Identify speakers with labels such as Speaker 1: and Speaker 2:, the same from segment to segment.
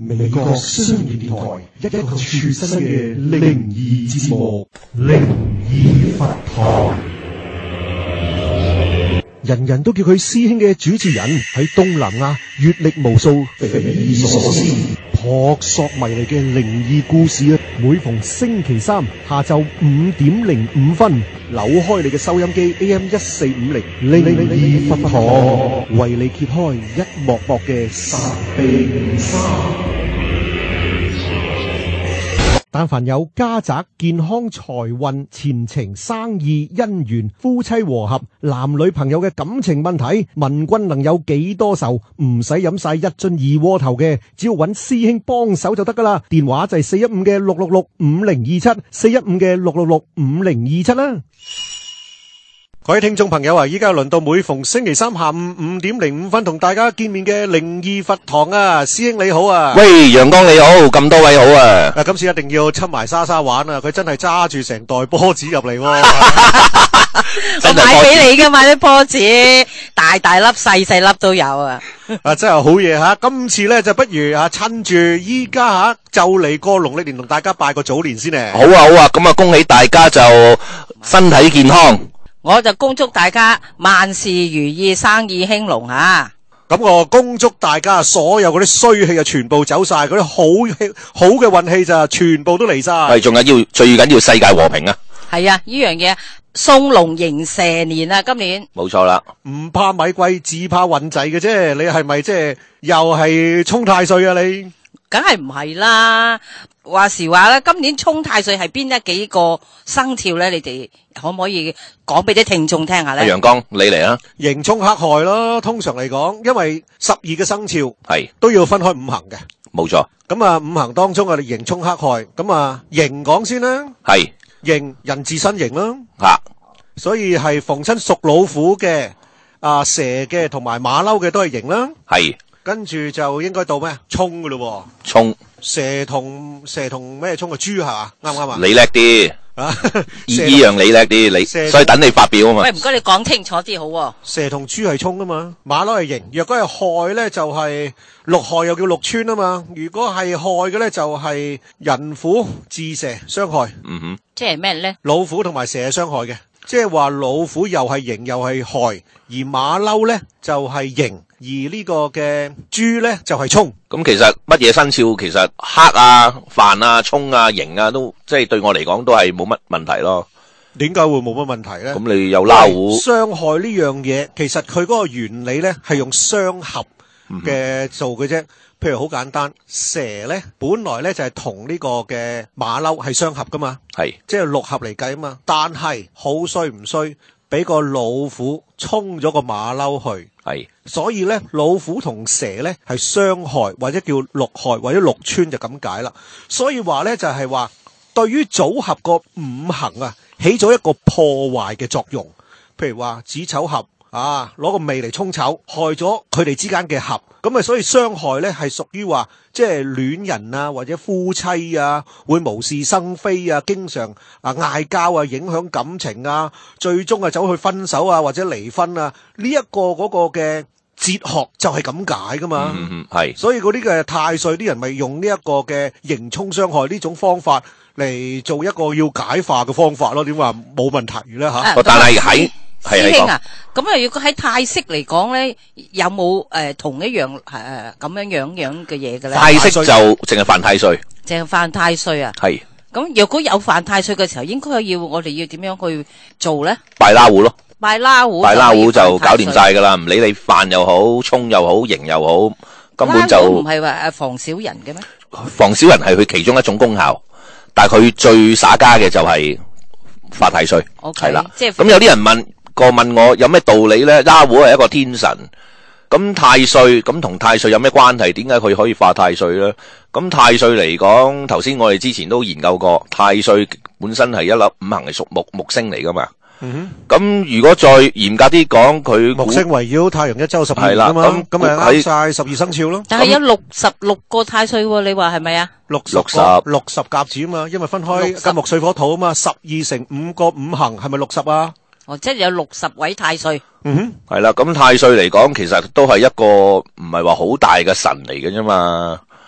Speaker 1: 美國商業電台一個全新嘅靈異節目《靈異佛堂》。人人都叫佢師兄嘅主持人，喺東南亞閱歷無數，匪夷所思撲朔迷離嘅靈異故事啊！每逢星期三下晝5:05，扭開你嘅收音機 AM1450，靈異佛堂為你揭開一幕幕嘅神秘面紗。但凡有家宅、健康、財運、前程、生意、姻緣、夫妻和合、男女朋友嘅感情問題，問君能有幾多愁？唔使飲晒一樽二鍋頭嘅，只要揾師兄幫手就得噶啦。電話就係415嘅6665027，415嘅6665027啦。各位聽眾朋友啊，依家輪到每逢星期三下午5:05同大家見面嘅靈異佛堂啊，師兄你好啊。
Speaker 2: 喂，陽光你好，咁多位好啊。
Speaker 1: 今次一定要侵埋莎莎玩啊，佢真係揸住成袋波子入嚟。我
Speaker 3: 買俾你噶嘛啲波子，大大粒細細粒都有啊。
Speaker 1: 真係好嘢吓！今次咧就不如趁住依家就嚟過農曆年，同大家拜個早年先咧。
Speaker 2: 好啊好啊，咁啊恭喜大家就身體健康。
Speaker 3: 我就恭祝大家萬事如意，生意興隆吓。
Speaker 1: 咁我恭祝大家所有嗰啲衰氣全部走晒，嗰啲好嘅運氣就全部都嚟晒。
Speaker 2: 係，仲係最緊要世界和平啊！
Speaker 3: 係啊，呢樣嘢送龍迎蛇年啊，今年
Speaker 2: 冇錯啦。
Speaker 1: 唔怕米貴，只怕運滯嘅啫。你係咪即係又係沖太歲啊？你
Speaker 3: 梗係唔係啦。話時話啦，今年沖太歲係邊一幾個生肖咧？你哋可唔可以講俾啲聽眾聽下咧？
Speaker 2: 陽光，你嚟啊！
Speaker 1: 刑沖克害咯，通常嚟講，因為12個生肖
Speaker 2: 係都
Speaker 1: 要分開五行嘅，
Speaker 2: 冇錯。
Speaker 1: 咁啊，五行當中啊，刑沖克害，咁啊，刑講先啦，
Speaker 2: 係
Speaker 1: 刑人自身刑啦，
Speaker 2: 吓，
Speaker 1: 所以係逢親屬老虎嘅、蛇嘅同埋馬騮嘅都係刑啦，係。跟住就應該到咩？沖噶咯，
Speaker 2: 沖
Speaker 1: 蛇同咩沖啊？豬係嘛？啱唔啱啊？
Speaker 2: 你叻啲啊！依樣你叻啲，所以等你發表啊嘛。
Speaker 3: 喂，唔該你講清楚啲好喎。
Speaker 1: 蛇同豬係沖啊嘛，馬騮係刑。若果係害咧，就係六害又叫六穿啊嘛。如果係害嘅咧，就係人虎致蛇傷害。
Speaker 2: 嗯哼，
Speaker 3: 即係咩咧？
Speaker 1: 老虎同埋蛇係傷害嘅，即係話老虎又係刑又係害，而馬騮咧就係刑。而呢個嘅豬咧就係沖。
Speaker 2: 咁其實乜嘢生肖其實克啊、犯啊、沖啊、刑啊都即係對我嚟講都係冇乜問題咯。
Speaker 1: 點解會冇乜問題咧？
Speaker 2: 咁你有老虎
Speaker 1: 傷害呢樣嘢，其實佢嗰個原理咧係用相合嘅做嘅啫。譬如好簡單，蛇咧本來咧就係同呢個嘅馬騮係相合噶嘛，係即係六合嚟計啊嘛。但係好衰唔衰，俾個老虎衝咗個馬騮去，係，所以咧老虎同蛇咧係傷害或者叫六害或者六穿就咁解啦。所以話咧就係話，對於組合個五行啊，起咗一個破壞嘅作用。譬如話子丑合啊，攞個未嚟沖丑，害咗佢哋之間嘅合。咁啊，所以傷害咧係屬於話，即係戀人啊，或者夫妻啊，會無事生非啊，經常嗌交啊，影響感情啊，最終啊走去分手啊，或者離婚啊，呢一個嗰個嘅哲學就係咁解噶嘛。係，所以嗰啲嘅太歲啲人咪用呢一個嘅刑沖傷害呢種方法嚟做一個要解化嘅方法咯。點話冇問題咧吓？
Speaker 2: 但係喺
Speaker 3: 師兄啊，咁啊，如果喺太式嚟講咧，有冇同一樣咁樣嘅嘢嘅咧？
Speaker 2: 太式就淨係犯太歲，
Speaker 3: 淨係犯太歲啊？係。咁若果有犯太歲嘅時候，應該我哋要點樣去做咧？
Speaker 2: 拜拉胡咯，
Speaker 3: 拜拉胡
Speaker 2: 就搞掂晒噶啦，唔理你犯又好，沖又好，刑又好，根本就
Speaker 3: 唔係話防小人嘅咩？
Speaker 2: 防小人係佢其中一種功效，但係佢最耍家嘅就係發太歲，係啦。咁有啲人問我有咩道理咧？拉胡係一個天神，咁太歲咁同太歲有咩關係？點解佢可以化太歲咧？咁太歲嚟講，頭先我哋之前都研究過，太歲本身係一粒五行係屬木星嚟噶嘛。咁如果再嚴格啲講，佢
Speaker 1: 木星圍繞太陽一周12年啊嘛，咁咪啱晒12生肖咯。
Speaker 3: 但係有66個太歲喎，你話係咪啊
Speaker 1: ？60甲子啊嘛，因為分開金木水火土啊嘛，12乘5個五行係咪60啊？
Speaker 3: 哦，即係有60位太歲。
Speaker 2: 係啦，咁太歲嚟講，其實都係一個唔係話好大嘅神嚟嘅啫嘛。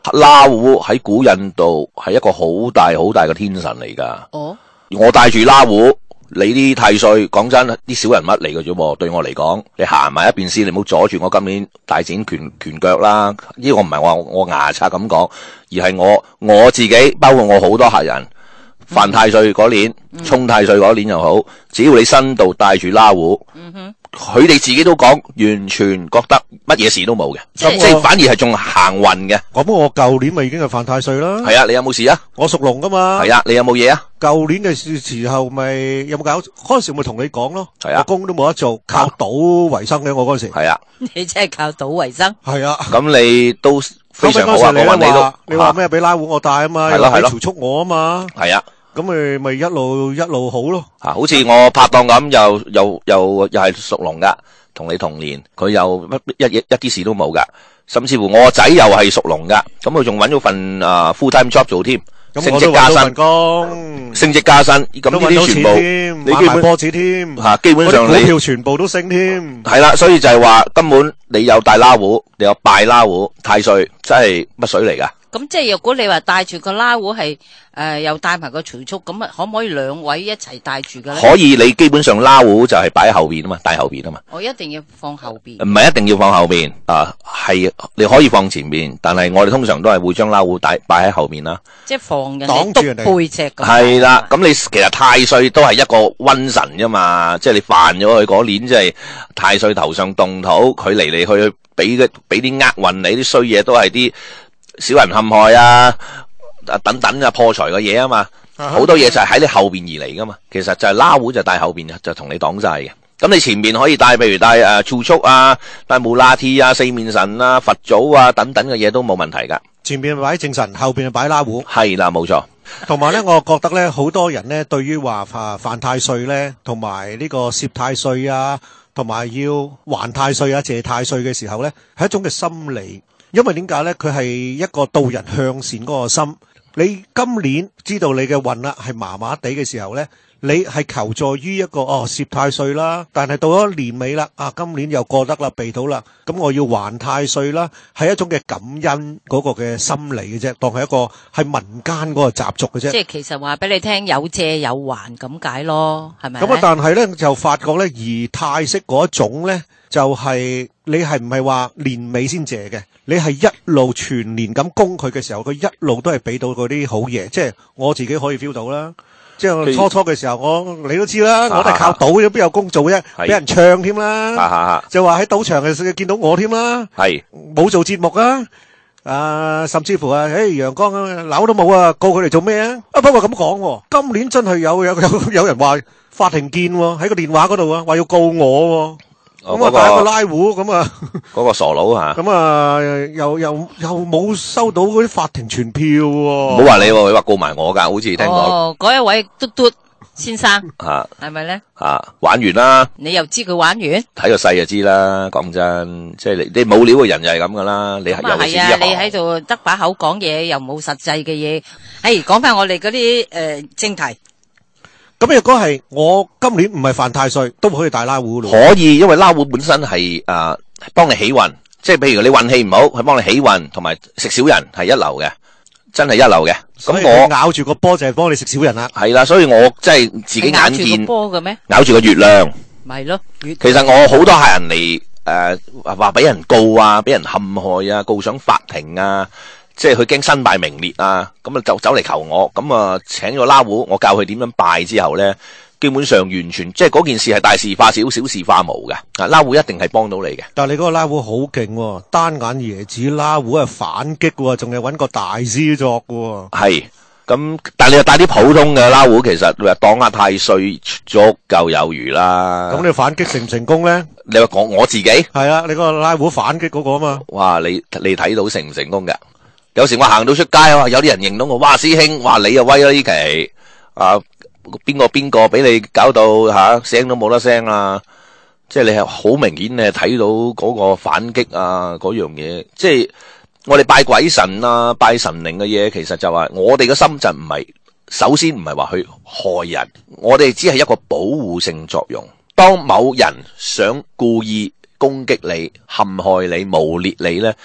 Speaker 2: 拉胡喺古印度係一個好大好大嘅天神嚟噶。
Speaker 3: 哦，
Speaker 2: 我帶住拉胡，你啲太歲，講真，啲小人物嚟嘅啫喎。對我嚟講，你行埋一邊先，你唔好阻住我今年大展拳腳啦。呢個唔係話我牙刷咁講，而係我自己，包括我好多客人。犯太歲嗰年，沖太歲嗰年又好，只要你身度帶住拉胡，佢哋自己都講，完全覺得乜嘢事都冇嘅，即係反而係仲行運嘅。
Speaker 1: 咁我舊年咪已經係犯太歲啦。
Speaker 2: 係啊，你有冇事啊？
Speaker 1: 我屬龍噶嘛。係
Speaker 2: 啊，你有冇嘢啊？
Speaker 1: 舊年嘅時候咪有冇搞？嗰陣時咪同你講咯。
Speaker 2: 係啊，
Speaker 1: 工都冇得做，靠賭為生嘅。我嗰陣時
Speaker 2: 係啊，
Speaker 3: 你真係靠賭為生。
Speaker 1: 係啊，
Speaker 2: 咁你都非常好啊。
Speaker 1: 你話咩俾拉胡我帶啊嘛？又俾儲蓄我啊嘛？
Speaker 2: 係啊。
Speaker 1: 咁咪一路好咯。
Speaker 2: 好似我拍檔咁，又係屬龍噶，同你同年，佢又一啲事都冇噶。甚至乎我個仔又係屬龍噶，咁佢仲搵咗份full time job 做添，升職加薪，升職加薪，咁呢啲全部
Speaker 1: 買埋波子添，
Speaker 2: 基本上你
Speaker 1: 股票全部都升添。
Speaker 2: 係啦，所以就係話根本你有帶拉胡，你有拜拉胡，太歲真係乜水嚟噶。
Speaker 3: 咁即係如果你話帶住個拉胡係又帶埋個儲蓄，咁啊可唔可以兩位一齊帶住嘅咧？
Speaker 2: 可以，你基本上拉胡就係擺喺後邊啊嘛，帶後邊啊嘛。
Speaker 3: 我一定要放後邊。
Speaker 2: 唔係一定要放後邊係你可以放前邊，但係我哋通常都係會將拉胡擺喺後邊啦。
Speaker 3: 即係防人哋督背脊咁。係
Speaker 2: 啦，咁你其實太歲都係一個瘟神啫嘛，即係你犯咗佢嗰年，即係太歲頭上動土，佢嚟去俾啲厄運你，啲衰嘢都係啲小人陷害等等破財嘅嘢啊嘛，好多嘢就係喺你後邊而嚟噶嘛。其實就係拉胡就帶後邊就同你擋晒嘅。咁你前面可以帶，譬如帶儲蓄帶穆拉提四面神佛祖等等嘅嘢都冇問題噶。
Speaker 1: 前面擺正神，後邊擺拉胡。
Speaker 2: 係啦，冇錯。
Speaker 1: 同埋咧，我覺得咧，好多人咧對於話犯太歲咧，同埋呢個攝太歲同埋要還太歲謝太歲嘅時候咧，係一種嘅心理。因為點解咧？佢係一個導人向善嗰個心。你今年知道你嘅運係麻麻地嘅時候咧，你係求助於一個攝太歲啦。但係到咗年尾啦，今年又過得啦，避到啦，咁我要還太歲啦，係一種嘅感恩嗰個嘅心理嘅啫，當係一個係民間嗰個習俗嘅啫。
Speaker 3: 即係其實話俾你聽，有借有還咁解咯，係咪？
Speaker 1: 咁但係咧就發覺咧，而太式嗰種咧，就係你係唔係話年尾先借嘅？你係一路全年咁供佢嘅時候，佢一路都係俾到嗰啲好嘢，即係我自己可以 feel 到啦。即係初嘅時候，你都知啦，我都係靠賭嘅，邊有工做啫？俾人唱添啦，就話喺賭場嘅見到我添啦，冇做節目甚至乎陽光樓都冇告佢哋做咩啊？不過咁講，今年真係有人話法庭見喺個電話嗰度話要告我。咁帶個拉胡咁
Speaker 2: 嗰個傻佬
Speaker 1: 咁又冇收到嗰啲法庭傳票喎。
Speaker 2: 唔好話你，佢話告埋我噶，好似聽講。
Speaker 3: 嗰一位嘟嘟先生係咪咧？
Speaker 2: 玩完啦。
Speaker 3: 你又知佢玩完？睇
Speaker 2: 個勢就知啦。講真，即係你冇料嘅人就係咁噶啦。你
Speaker 3: 係啊，你喺度得把口講嘢，又冇實際嘅嘢。講翻我哋嗰啲正題。
Speaker 1: 咁如果係我今年唔係犯太歲，都可以帶拉胡咯。
Speaker 2: 可以，因為拉胡本身係幫你起運，即係譬如你運氣唔好，係幫你起運，同埋食小人係一流嘅，真係一流嘅。咁我
Speaker 1: 咬住個波就係幫你食小人啦。
Speaker 2: 係啦，所以我真係自己眼見
Speaker 3: 咬住個波嘅咩？
Speaker 2: 咬住個月亮，
Speaker 3: 咪咯。
Speaker 2: 其實我好多客人嚟話俾人告俾人陷害告上法庭即係佢驚身敗名裂咁就走嚟求我，咁請咗拉胡，我教佢點樣拜之後咧，基本上完全即係嗰件事係大事化小，小事化無嘅。拉胡一定係幫到你嘅。但係你嗰個拉胡好勁，單眼椰子拉胡係反擊喎，仲係搵個大師作喎。係咁，但係你又帶啲普通嘅拉胡，其實你話擋下太歲足夠有餘啦。咁你反擊成唔成功咧？你話講我自己係啊，你個拉胡反擊嗰個啊嘛。哇，你睇到成唔成功嘅？有時我行到出街有啲人認到我，哇師兄，哇你又威啦呢期，邊個俾你搞到聲都冇得聲啦，即係你係好明顯你係睇到嗰個反擊嗰樣嘢，即係我哋拜鬼神拜神靈嘅嘢，其實就話我哋嘅心就唔係，首先唔係話去害人，我哋只係一個保護性作用。當某人想故意攻擊你、陷害你、誣衊你咧，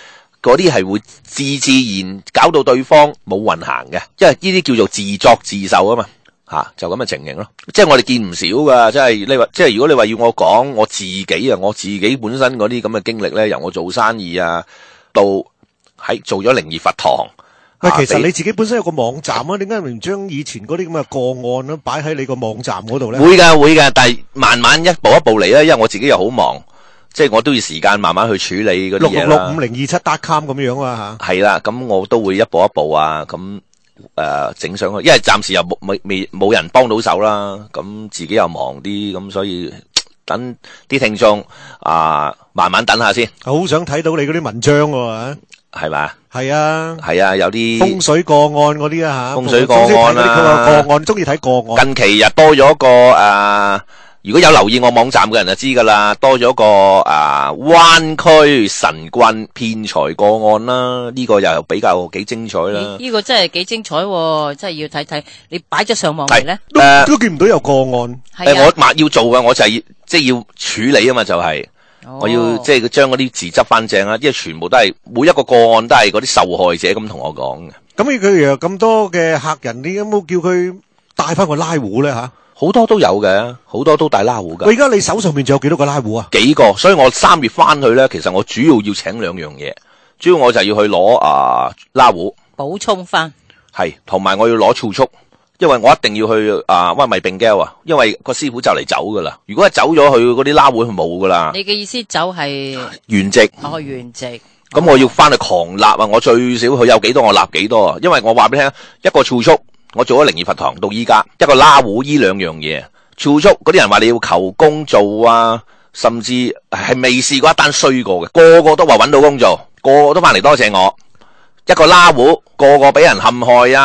Speaker 2: 嗰啲係會自然搞到對方冇運行嘅，因為呢啲叫做自作自受啊嘛。就咁嘅情形咯，即係我哋見唔少噶，即係你話，即係如果你話要我講我自己本身嗰啲咁嘅經歷咧，由我做生意啊，到喺做咗靈異佛堂。
Speaker 1: 喂，其實你自己本身有個網站啊，點解唔將以前嗰啲咁嘅個案咧擺喺你個網站嗰度咧？
Speaker 2: 會噶，但係慢慢一步一步嚟啦，因為我自己又好忙，即係我都要時間慢慢去處理嗰啲嘢啦。6665027.com咁樣啊吓。係啦，咁我都會一步一步啊咁。整上去，因為暫時又冇人幫到手啦，咁自己又忙啲，咁所以等啲聽眾慢慢等下先。好想睇到你嗰啲文章喎，係咪？係啊，有啲風水個案嗰啲啊吓，風水個案啦，個案中意睇個案。近期又多咗個如果有留意我網站嘅人就知噶啦，多咗個灣區神棍騙財個案啦，呢個又比較幾精彩啦。呢個真係幾精彩，真係要睇睇。你擺咗上網嚟咧？都見唔到有個案。我要做嘅，我就係即係要處理啊嘛，就係我要即係將嗰啲字執翻正啦，因為全部都係每一個個案都係嗰啲受害者咁同我講嘅。咁佢有咁多嘅客人，你有冇叫佢帶翻個拉壺咧吓？好多都有嘅，好多都帶拉壺噶。而家你手上面仲有幾多個拉壺啊？幾個，所以我3月翻去咧，其實我主要請2樣嘢，主要我就要去攞拉壺補充翻，係同埋我要攞儲蓄，因為我一定要去屈米並膠啊，因為個師傅就嚟走噶啦。如果一走咗去嗰啲拉壺，佢冇噶啦。你嘅意思走係原籍？原籍。咁我要翻去狂立啊！我最少佢有幾多，我立幾多啊？因為我話俾你聽，一個儲蓄。我做咗靈異佛堂到依家，一個拉壺呢2樣嘢，儲蓄嗰啲人話你要求工做啊，甚至係未試過一單衰過嘅，個個都話搵到工做，個個都翻嚟多謝我。一個拉壺，個個俾人陷害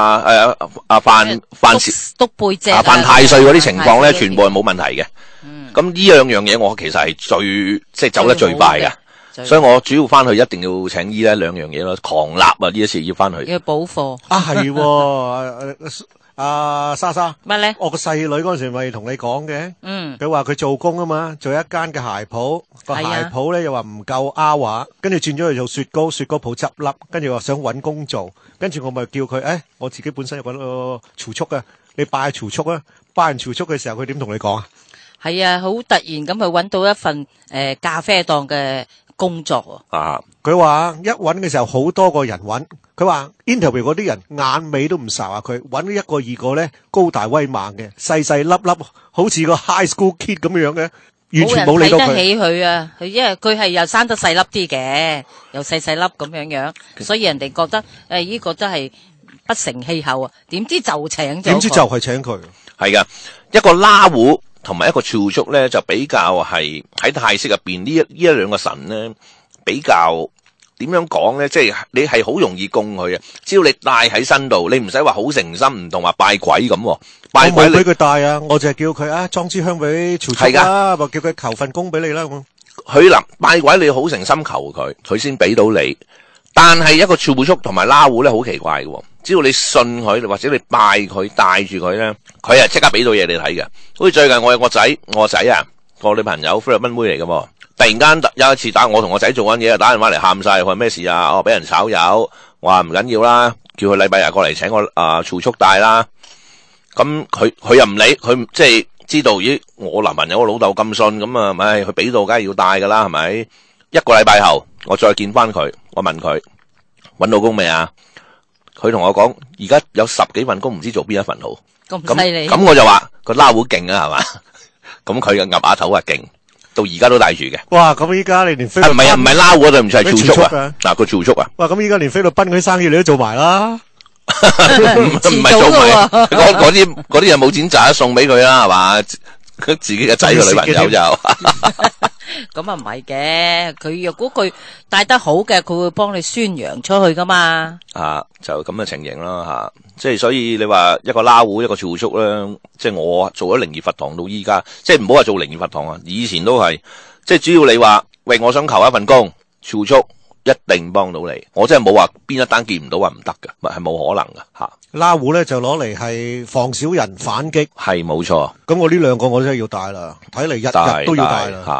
Speaker 2: 犯事督背脊犯太歲嗰啲情況咧，全部係冇問題嘅。咁呢樣嘢我其實係即係走得最快嘅。所以我主要翻去一定要請醫咧2樣嘢咯，狂立呢一次要翻去。要補貨係莎莎乜咧？我個細女嗰陣時咪同你講嘅，佢話佢做工啊嘛，做一間嘅鞋鋪，個鞋鋪咧又話唔夠 hour，跟住轉咗去做雪糕鋪執笠，跟住話想搵工做，跟住我咪叫佢，我自己本身有個儲蓄啊，你拜儲蓄啊，拜完儲蓄嘅時候佢點同你講啊？係啊，好突然咁去搵到一份咖啡檔嘅工作佢話一揾嘅時候好多個人揾，佢話 interview 嗰啲人眼尾都唔睄佢，揾咗1個2個咧高大威猛嘅，細細粒粒，好似個 high school kid 咁樣嘅，完全冇理到佢。冇人睇得起佢啊！佢因為佢係又生得細粒啲嘅，又細細粒咁樣，所以人哋覺得呢個真係不成氣候啊！點知就請咗佢，點知就係請佢，係噶一個拉壺。同埋一個儲蓄咧，就比較係喺泰式入邊呢一兩個神咧，比較點樣講咧？即係你係好容易供佢啊！只要你帶喺身度，你唔使話好誠心，唔同話拜鬼咁。拜鬼我冇俾佢帶啊，我就係叫佢裝支香俾儲蓄啦，或叫佢求份工俾你啦。佢嗱拜鬼你好誠心求佢，佢先俾到你。但係一個儲蓄同埋拉壺咧，好奇怪嘅。只要你信佢，或者你拜佢帶住佢咧，佢係即刻俾到嘢你睇嘅。好似最近我有個仔，我仔個女朋友菲律賓妹嚟嘅，突然間有一次我同我仔做緊嘢，打電話嚟喊晒，佢話咩事啊？我俾人炒魷，我話唔緊要啦，叫佢禮拜日過嚟請我儲蓄帶啦。咁佢又唔理，佢即係知道咦，我男朋友我老豆咁信，咁啊，咪佢俾到梗係要帶噶啦，係咪？1個禮拜後，我再見翻佢，我問佢搵到工未啊？佢同我講，而家有10幾份工，唔知做邊一份好。咁犀利。咁我就話個拉壺勁啊，係嘛？咁佢嘅鴨牙頭係勁，到而家都帶住嘅。哇！咁依家你連菲律賓唔係拉壺，對唔住係儲蓄啊。嗱，個儲蓄啊。哇！咁依家連菲律賓嗰啲生意你都做埋啦。唔係做埋，嗰啲人冇錢賺，送俾佢啦，係嘛？佢自己嘅仔個女朋友就。咁啊唔係嘅，佢若果佢帶得好嘅，佢會幫你宣揚出去噶嘛。就咁嘅情形啦，即係所以你話一個拉壺一個儲蓄咧，即係我做咗靈異佛堂到依家，即係唔好話做靈異佛堂啊，以前都係，即係主要你話喂，我想求一份工，儲蓄一定幫到你，我真係冇話邊一單見唔到話唔得噶，係冇可能噶吓。拉壺咧就攞嚟係防小人反擊，係冇錯。咁我呢2個我真係要帶啦，睇嚟日日都要帶啦。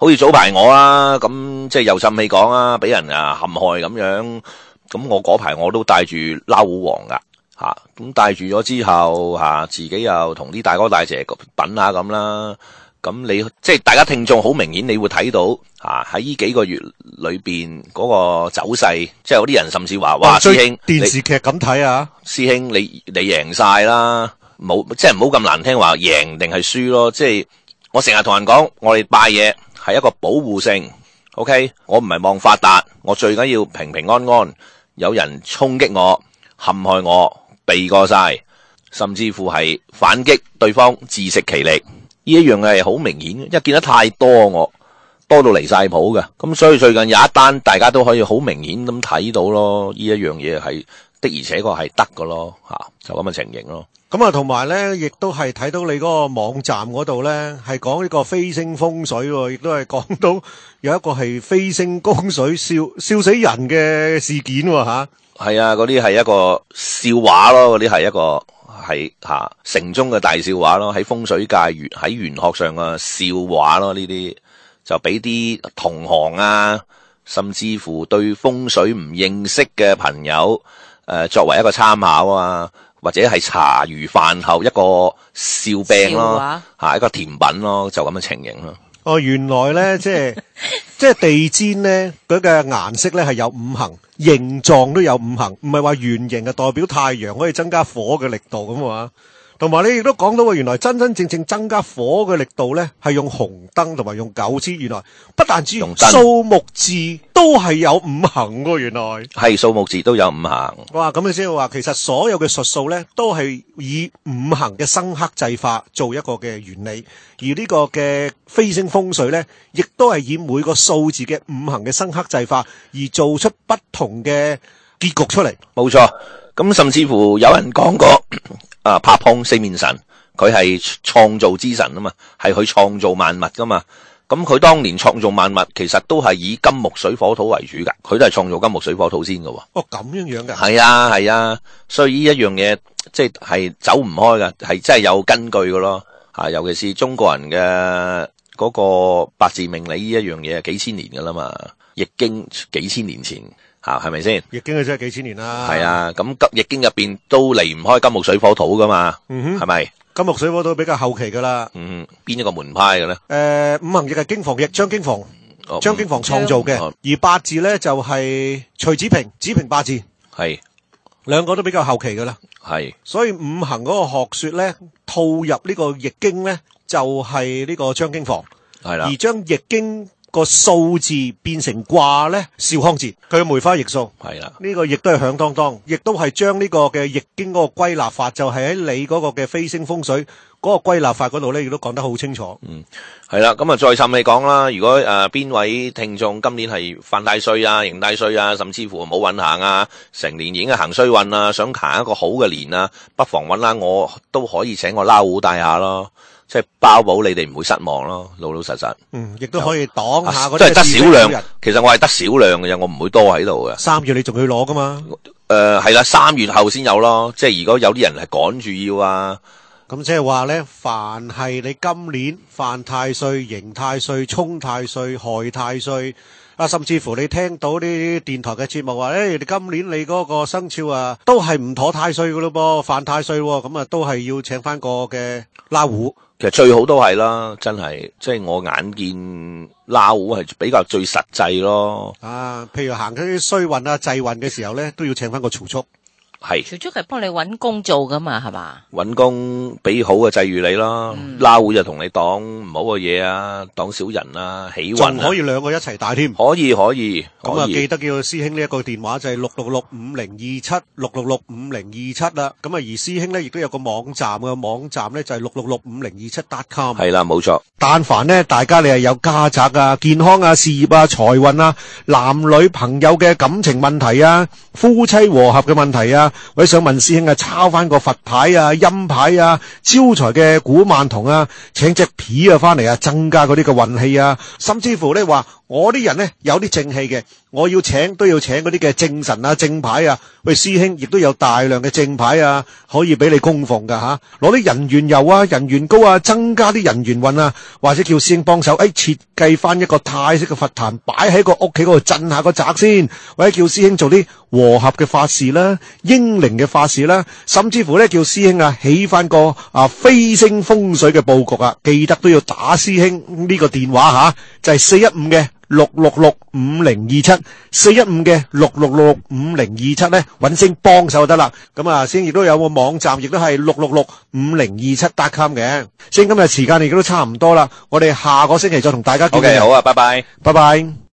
Speaker 2: 好似早排我啦，咁即係又浸氣講啦，俾人陷害咁樣，咁我嗰排我都帶住撈糊王噶吓，咁帶住咗之後吓，自己又同啲大哥大姐品下咁啦。咁你即係大家聽眾好明顯，你會睇到喺呢幾個月裏邊嗰個走勢，即係有啲人甚至話：哇，師兄
Speaker 1: 電視劇咁睇啊！
Speaker 2: 師兄你贏晒啦，冇即係唔好咁難聽話贏定係輸咯。即係我成日同人講，我哋拜嘢係一個保護性 ，OK， 我唔係望發達，我最緊要平平安安。有人衝擊我、陷害我，避過晒，甚至乎係反擊對方，自食其力。呢一樣係好明顯，因為見得太多，我多到離晒譜嘅，咁所以最近有一單大家都可以好明顯咁睇到咯，呢一樣嘢係的而且確係得㗎咯，就咁嘅情形咯。
Speaker 1: 咁啊，同埋咧，亦都係睇到你嗰個網站嗰度咧，係講呢個飛星風水，亦都係講到有一個係飛星風水笑死人嘅事件吓。
Speaker 2: 係啊，嗰啲係一個笑話咯，嗰啲係一個。係城中嘅大笑話咯，喺風水界喺玄學上嘅笑話咯，呢啲就俾啲同行啊，甚至乎對風水唔認識嘅朋友作為一個參考啊，或者係茶餘飯後一個笑柄咯，一個甜品咯，就咁嘅情形咯。
Speaker 1: 哦，原來咧即係地氈咧，佢嘅顏色咧係有五行，形狀都有五行，唔係話圓形嘅代表太陽可以增加火嘅力度咁啊。同埋你亦都講到原來真真正正增加火嘅力度咧，係用紅燈同埋用九支。原來不但止用數目字都係有五行喎，原來
Speaker 2: 係數目字都有五行。
Speaker 1: 哇，咁你先話其實所有嘅術數咧，都係以五行嘅生剋制化做一個嘅原理，而呢個嘅飛星風水咧，亦都係以每個數字嘅五行嘅生剋制化而做出不同嘅結局出嚟。
Speaker 2: 冇錯，咁甚至乎有人講過。拍碰四面神，佢係創造之神啊嘛，係佢創造萬物噶嘛。咁佢當年創造萬物，其實都係以金木水火土為主噶，佢都係創造金木水火土先噶。
Speaker 1: 哦，咁樣噶？係
Speaker 2: 啊，所以呢一樣嘢即係走唔開噶，係真係有根據噶咯。尤其是中國人嘅嗰個八字命理呢一樣嘢，幾千年噶啦嘛，易經幾千年前。係咪先？
Speaker 1: 易經真係幾千年啦。
Speaker 2: 係啊，咁易經入邊都離唔開金木水火土噶嘛。係咪？
Speaker 1: 金木水火土比較後期噶啦。
Speaker 2: 邊一個門派嘅咧？
Speaker 1: 五行亦係經房易，張經房，張經房創造嘅。而八字咧就係徐子平，子平八字。係。兩個都比較後期噶啦。係。所以五行嗰個學說咧，套入呢個易經咧，就係呢個張經房。係啦。而將易經個數字變成卦咧，少康節，佢嘅梅花易數係啦，呢個亦都係響當當，亦都係將呢個嘅易經嗰個歸納法，就係喺你嗰個嘅飛星風水嗰個歸納法嗰度咧，亦都講得好清楚。係啦，咁啊再甚你講啦，如果邊位聽眾今年係犯太歲啊、刑太歲啊，甚至乎冇運行啊，成年已經係行衰運啊，想行一個好嘅年啊，不妨揾下我，都可以請我撈糊帶下咯。即係包保你哋唔會失望咯，老老實實。亦都可以擋下嗰啲。都係得少量，其實我係得少量嘅啫，我唔會多喺度嘅。3月你仲要攞噶嘛？係啦，3月後先有咯。即係如果有啲人係趕住要啊，咁即係話咧，凡係你今年犯太歲、刑太歲、沖太歲、害太歲。甚至乎你聽到啲電台嘅節目話，你今年你嗰個生肖啊，都係唔妥太歲噶咯噃，犯太歲，咁啊都係要請翻個嘅撈糊。其實最好都係啦，真係，即係我眼見撈糊係比較最實際咯。譬如行嗰啲衰運啊、滯運嘅時候咧，都要請翻個曹叔。係曹叔係幫你揾工做噶嘛，係嘛？揾工俾好嘅際遇你咯，撈糊就同你擋唔好嘅嘢啊，擋小人啊，起運仲可以兩個一齊帶添。可以。咁啊，記得叫師兄呢一個電話就係6665027 6665027啦。咁啊，而師兄咧亦都有個網站嘅，網站咧就係6665027.com。係啦，冇錯。但凡咧，大家你係有家宅啊、健康啊、事業啊、財運啊、男女朋友嘅感情問題啊、夫妻和合嘅問題啊。我想問師兄啊，抄翻個佛牌啊、陰牌啊、招財嘅古曼童啊，請隻皮啊翻嚟啊，增加嗰啲嘅運氣啊，甚至乎咧話我啲人咧有啲正氣嘅，我要請都要請嗰啲嘅正神啊、正牌啊。喂，師兄亦都有大量嘅正牌啊，可以俾你供奉噶吓，攞啲人緣油啊、人緣膏啊，增加啲人緣運啊，或者叫師兄幫手，設計翻一個泰式嘅佛壇，擺喺個屋企嗰度鎮下個宅先，或者叫師兄做啲和合嘅法事啦、英靈嘅法事啦，甚至乎咧叫師兄啊起翻個飛星風水嘅佈局啊，記得都要打師兄呢個電話吓，就係415嘅6665027，415嘅6665027咧，揾師兄幫手就得啦。咁啊，師兄亦都有個網站，亦都係6665027.com 嘅。師兄今日時間亦都差唔多啦，我哋下個星期再同大家見面。
Speaker 2: OK， 好啊，拜拜，
Speaker 1: 拜拜。